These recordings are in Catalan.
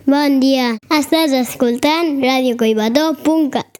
Bon dia, estàs escoltant radiocoibató.cat.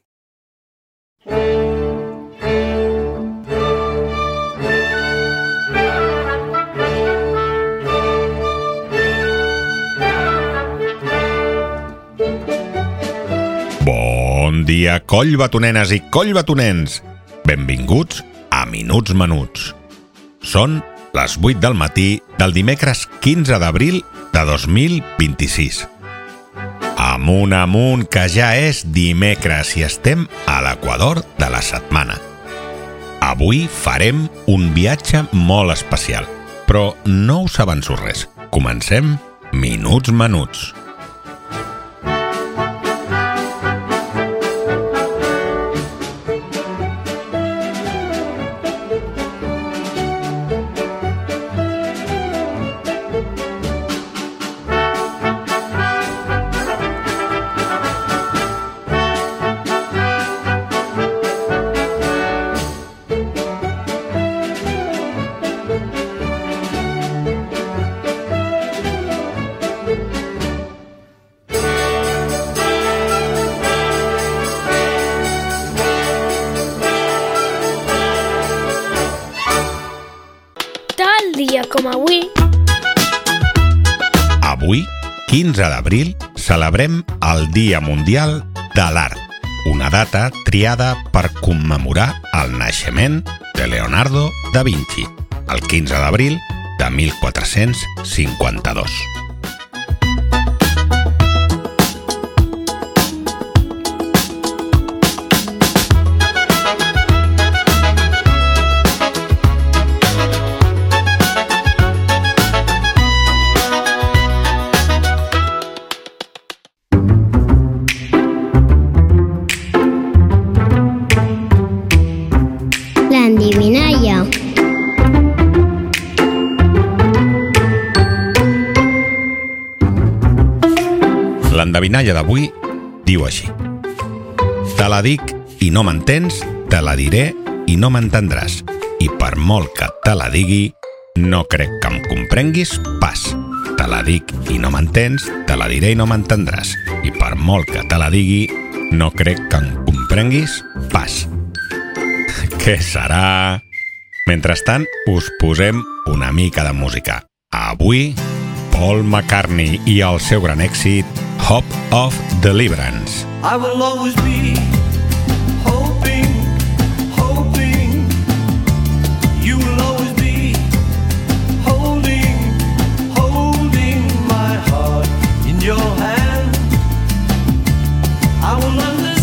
Bon dia, collbatonenes i collbatonens! Benvinguts a Minuts Menuts. Són les 8 del matí del dimecres 15 d'abril de 2026. Amunt, que ja és dimecres i estem a l'equador de la setmana. Avui farem un viatge molt especial, però no us avanço res. Comencem Minuts Menuts. Dia com avui. Avui, 15 d'abril, celebrem el Dia Mundial de l'Art, una data triada per commemorar el naixement de Leonardo da Vinci, el 15 d'abril de 1452. L'endevinalla. L'endevinalla d'avui diu així: te la dic i no m'entens, te la diré i no m'entendràs. I per molt que te la digui, no crec que em comprenguis pas. Te la dic i no m'entens, te la diré i no m'entendràs. I per molt que te la digui, no crec que em comprenguis pas. Què serà? Mentrestant, us posem una mica de música. Avui, Paul McCartney i el seu gran èxit, Hope of Deliverance. I will always be hoping, you will always be holding my heart in your hand. I will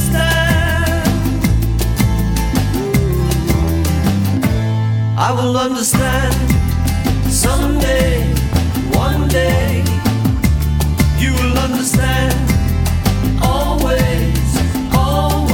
understand someday, one day, you will understand always.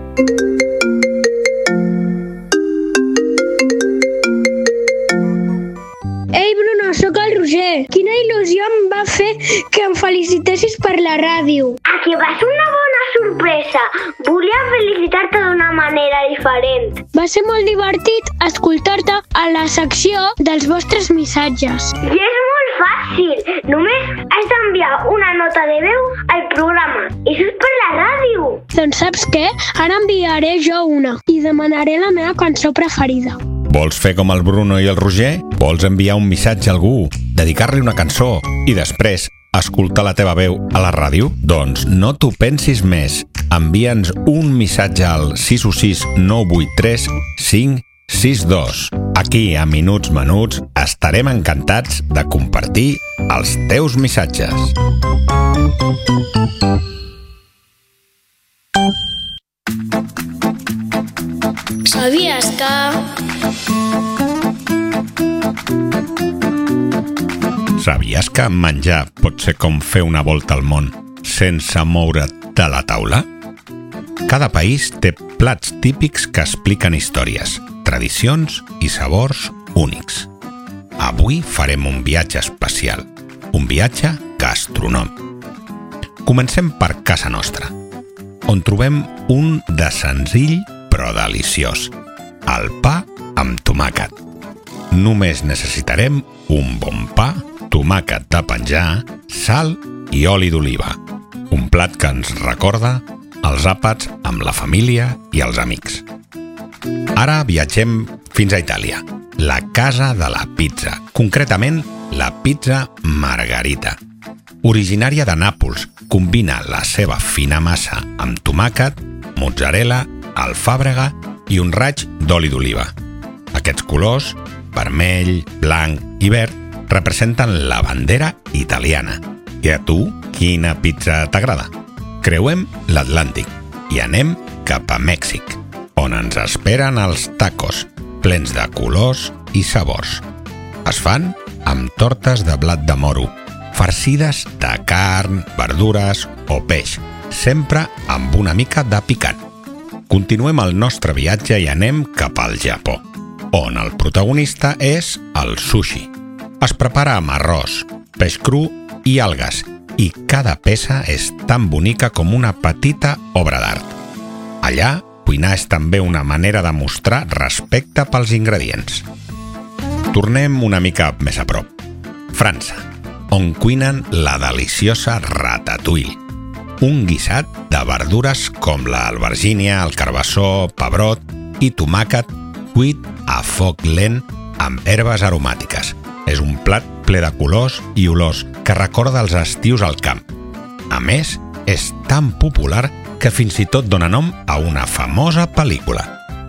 Ei, Bruno, sóc el Roger. Quina il·lusió em va fer que em felicitessis per la ràdio. A que va ser una bona sorpresa. Volia felicitar-te d'una manera diferent. Va ser molt divertit escoltar-te a la secció dels vostres missatges. I és molt fàcil. Només has d'enviar una nota de veu al programa. I això és per la ràdio. Doncs saps què? Ara enviaré jo una i demanaré la meva cançó preferida. Vols fer com el Bruno i el Roger? Vols enviar un missatge a algú, dedicar-li una cançó i després escoltar la teva veu a la ràdio? Doncs no t'ho pensis més. Envia'ns un missatge al 616 983 562. Aquí, a Minuts Menuts, estarem encantats de compartir els teus missatges. Sabies que... Sabies que menjar pot ser com fer una volta al món sense moure't de la taula? Cada país té plats típics que expliquen històries, tradicions i sabors únics. Avui farem un viatge especial, un viatge gastronòmic. Comencem per casa nostra, on trobem un de senzill però deliciós, el pa amb tomàquet. Només necessitarem un bon pa, tomàquet de penjar, sal i oli d'oliva. Un plat que ens recorda els àpats amb la família i els amics. Ara viatgem fins a Itàlia, la casa de la pizza, concretament la pizza Margherita. Originària de Nàpols, combina la seva fina massa amb tomàquet, mozzarella, alfàbrega i un raig d'oli d'oliva. Aquests colors, vermell, blanc i verd, representen la bandera italiana. I a tu, quina pizza t'agrada? Creuem l'Atlàntic i anem cap a Mèxic, on ens esperen els tacos, plens de colors i sabors. Es fan amb tortes de blat de moro, farcides de carn, verdures o peix, sempre amb una mica de picant. Continuem el nostre viatge i anem cap al Japó, on el protagonista és el sushi. Es prepara amb arròs, peix cru i algues, i cada peça és tan bonica com una petita obra d'art. Allà, cuinar és també una manera de mostrar respecte pels ingredients. Tornem una mica més a prop. França, on cuinen la deliciosa ratatouille, un guisat de verdures com l'albergínia, el carbassó, pebrot i tomàquet cuit a foc lent amb herbes aromàtiques. És un plat ple de colors i olors que recorda els estius al camp. A més, és tan popular que fins i tot dona nom a una famosa pel·lícula.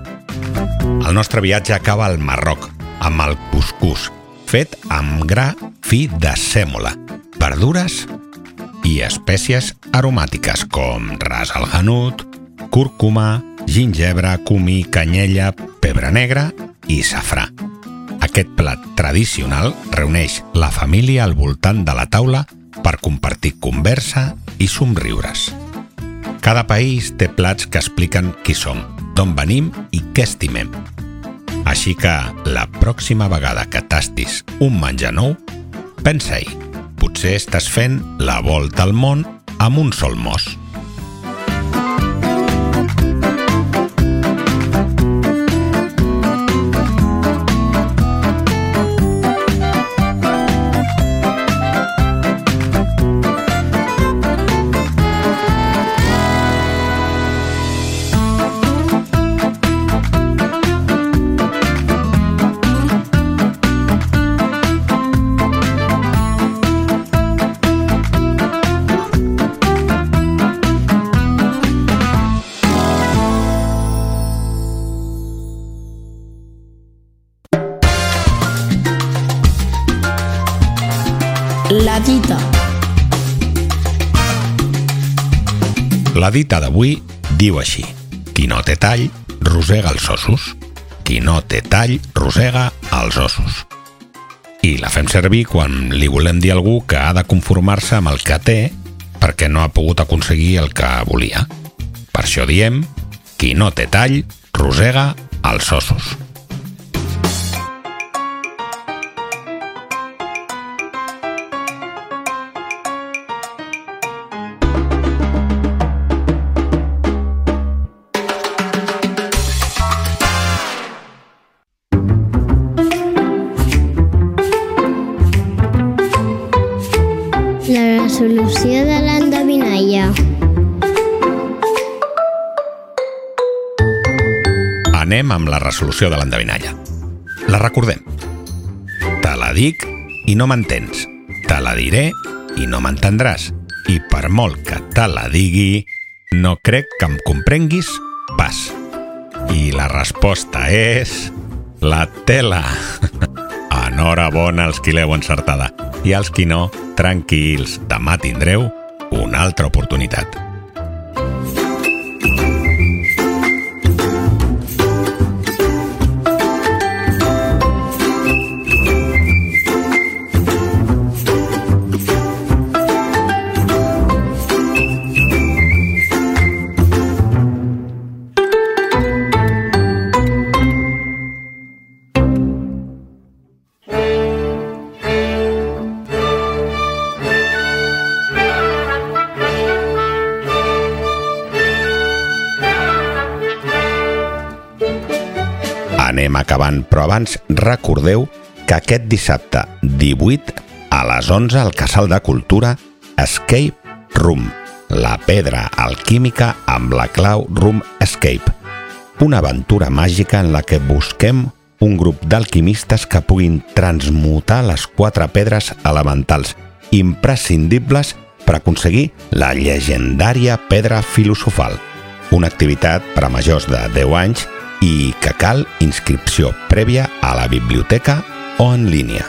El nostre viatge acaba al Marroc, amb el cuscús, fet amb gra fi de sèmola, verdures i espècies aromàtiques com ras al hanout, cúrcuma, gingebre, comí, canyella, pebre negre i safrà. Aquest plat tradicional reuneix la família al voltant de la taula per compartir conversa i somriures. Cada país té plats que expliquen qui som, d'on venim i què estimem. Així que la pròxima vegada que tastis un menjar nou, pensa-hi, potser estàs fent la volta al món amb un sol mos. La dita. La dita d'avui diu així: qui no té tall, rosega els ossos. Qui no té tall, rosega els ossos. I la fem servir quan li volem dir a algú que ha de conformar-se amb el que té perquè no ha pogut aconseguir el que volia. Per això diem: Qui no té tall, rosega els ossos. La resolució de l'endevinalla. Anem amb la resolució de l'endevinalla. La recordem. Te la dic i no m'entens. Te la diré i no m'entendràs. I per molt que te la digui, no crec que em comprenguis pas. I la resposta és... la tela. Enhorabona als qui l'heu encertada. I als qui no, tranquils, demà tindreu una altra oportunitat. Anem acabant, però abans recordeu que aquest dissabte 18 a les 11 al Casal de Cultura Escape Room, la pedra alquímica amb la clau Room Escape. Una aventura màgica en la que busquem un grup d'alquimistes que puguin transmutar les 4 pedres elementals imprescindibles per aconseguir la llegendària pedra filosofal. Una activitat per a majors de 10 anys i que cal inscripció prèvia a la biblioteca o en línia.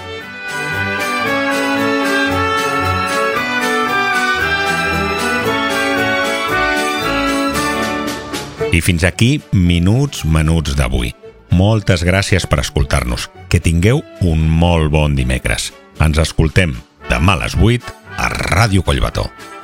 I fins aquí Minuts Menuts d'avui. Moltes gràcies per escoltar-nos. Que tingueu un molt bon dimecres. Ens escoltem demà a les 8 a Ràdio Collbató.